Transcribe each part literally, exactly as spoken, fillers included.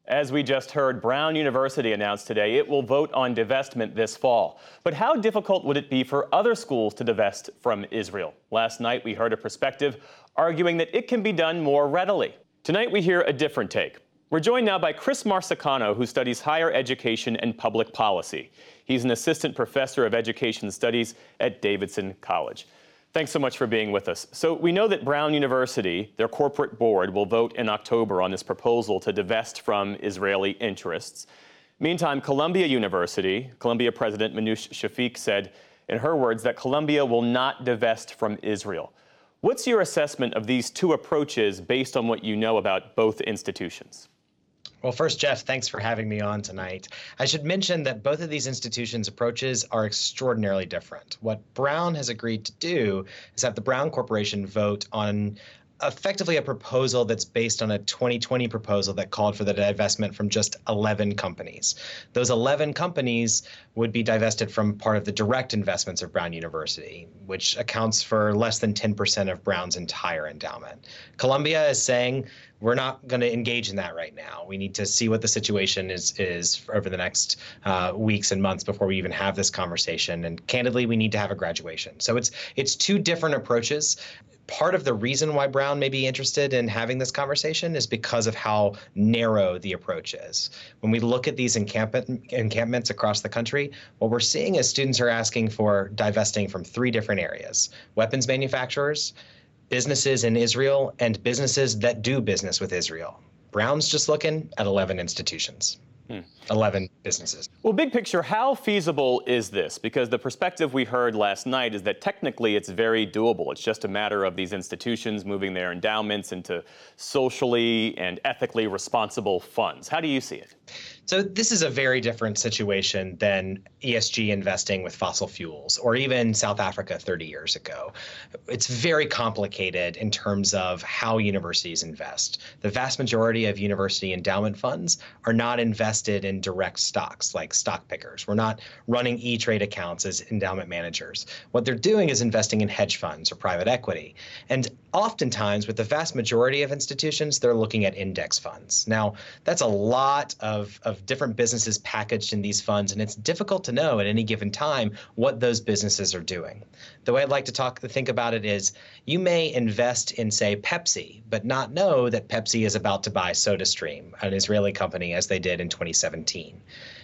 As we just heard, Brown University announced today it will vote on divestment this fall. But how difficult would it be for other schools to divest from Israel? Last night, we heard a perspective arguing that it can be done more readily. Tonight, we hear a different take. We're joined now by Chris Marsicano, who studies higher education and public policy. He's an assistant professor of education studies at Davidson College. Thanks so much for being with us. So we know that Brown University, their corporate board, will vote in October on this proposal to divest from Israeli interests. Meantime, Columbia University, Columbia President Minouche Shafik said, in her words, that Columbia will not divest from Israel. What's your assessment of these two approaches based on what you know about both institutions? Well, first, Jeff, thanks for having me on tonight. I should mention that both of these institutions' approaches are extraordinarily different. What Brown has agreed to do is have the Brown Corporation vote on effectively a proposal that's based on a twenty twenty proposal that called for the divestment from just eleven companies. Those eleven companies would be divested from part of the direct investments of Brown University, which accounts for less than ten percent of Brown's entire endowment. Columbia is saying, we're not going to engage in that right now. We need to see what the situation is is over the next uh, weeks and months before we even have this conversation. And candidly, we need to have a graduation. So it's it's two different approaches. Part of the reason why Brown may be interested in having this conversation is because of how narrow the approach is. When we look at these encampment, encampments across the country, what we're seeing is students are asking for divesting from three different areas: weapons manufacturers, businesses in Israel, and businesses that do business with Israel. Brown's just looking at eleven institutions. Hmm. eleven businesses. Well, big picture, how feasible is this? Because the perspective we heard last night is that technically it's very doable. It's just a matter of these institutions moving their endowments into socially and ethically responsible funds. How do you see it? So this is a very different situation than E S G investing with fossil fuels, or even South Africa thirty years ago. It's very complicated in terms of how universities invest. The vast majority of university endowment funds are not invested in direct stocks like stock pickers. We're not running E-Trade accounts as endowment managers. What they're doing is investing in hedge funds or private equity. And oftentimes, with the vast majority of institutions, they're looking at index funds. Now, that's a lot of, of different businesses packaged in these funds, and it's difficult to know at any given time what those businesses are doing. The way I'd like to talk, think about it is, you may invest in, say, Pepsi, but not know that Pepsi is about to buy SodaStream, an Israeli company, as they did in twenty seventeen.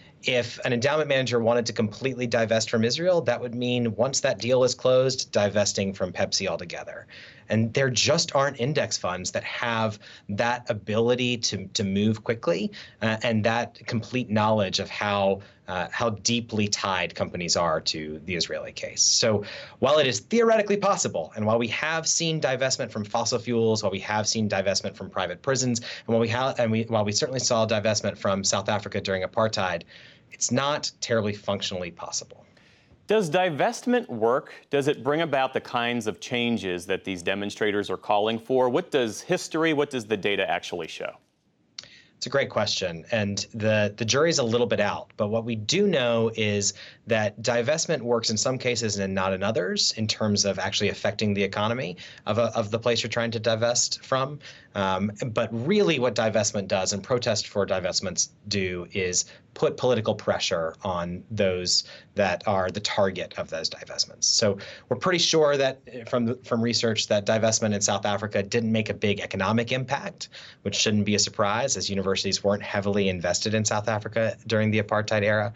If an endowment manager wanted to completely divest from Israel, that would mean once that deal is closed, divesting from Pepsi altogether. And there just aren't index funds that have that ability to, to move quickly uh, and that complete knowledge of how uh, how deeply tied companies are to the Israeli case. So while it is theoretically possible, and while we have seen divestment from fossil fuels, while we have seen divestment from private prisons, and while we have, and we while we certainly saw divestment from South Africa during apartheid, it's not terribly functionally possible. Does divestment work? Does it bring about the kinds of changes that these demonstrators are calling for? What does history, what does the data actually show? It's a great question, and the, the jury's a little bit out. But what we do know is that divestment works in some cases and not in others in terms of actually affecting the economy of, a, of the place you're trying to divest from. Um, but really what divestment does, and protest for divestments do, is put political pressure on those that are the target of those divestments. So we're pretty sure that from from research that divestment in South Africa didn't make a big economic impact, which shouldn't be a surprise, as universities weren't heavily invested in South Africa during the apartheid era.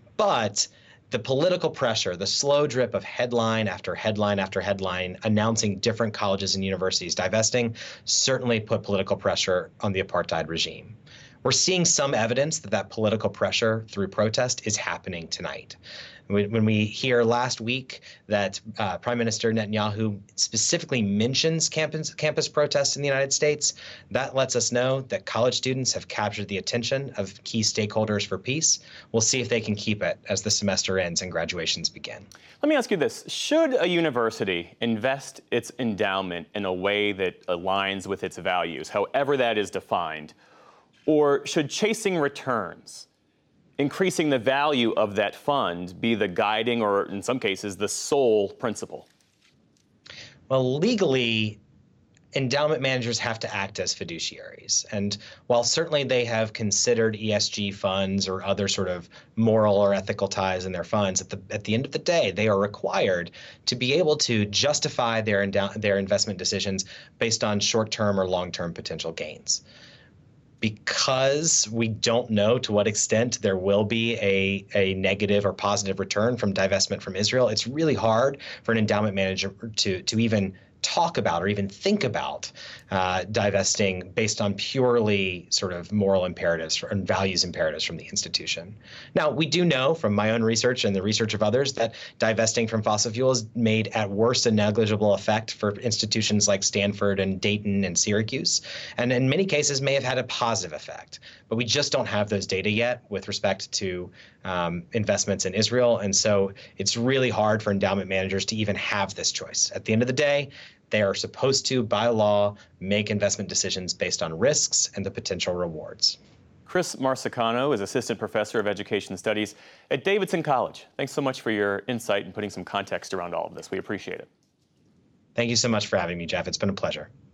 But the political pressure, the slow drip of headline after headline after headline announcing different colleges and universities divesting, certainly put political pressure on the apartheid regime. We're seeing some evidence that that political pressure through protest is happening tonight. When we hear last week that uh, Prime Minister Netanyahu specifically mentions campus, campus protests in the United States, that lets us know that college students have captured the attention of key stakeholders for peace. We'll see if they can keep it as the semester ends and graduations begin. Let me ask you this. Should a university invest its endowment in a way that aligns with its values, however that is defined, or should chasing returns, increasing the value of that fund, be the guiding or, in some cases, the sole principle? Well, legally, endowment managers have to act as fiduciaries. And while certainly they have considered E S G funds or other sort of moral or ethical ties in their funds, at the at the end of the day, they are required to be able to justify their endow- their investment decisions based on short-term or long-term potential gains. Because we don't know to what extent there will be a, a negative or positive return from divestment from Israel, it's really hard for an endowment manager to, to even talk about or even think about uh, divesting based on purely sort of moral imperatives and values imperatives from the institution. Now, we do know from my own research and the research of others that divesting from fossil fuels made at worst a negligible effect for institutions like Stanford and Dayton and Syracuse, and in many cases may have had a positive effect. But we just don't have those data yet with respect to um, investments in Israel. And so it's really hard for endowment managers to even have this choice. At the end of the day, they are supposed to, by law, make investment decisions based on risks and the potential rewards. Chris Marsicano is Assistant Professor of Education Studies at Davidson College. Thanks so much for your insight and putting some context around all of this. We appreciate it. Thank you so much for having me, Jeff. It's been a pleasure.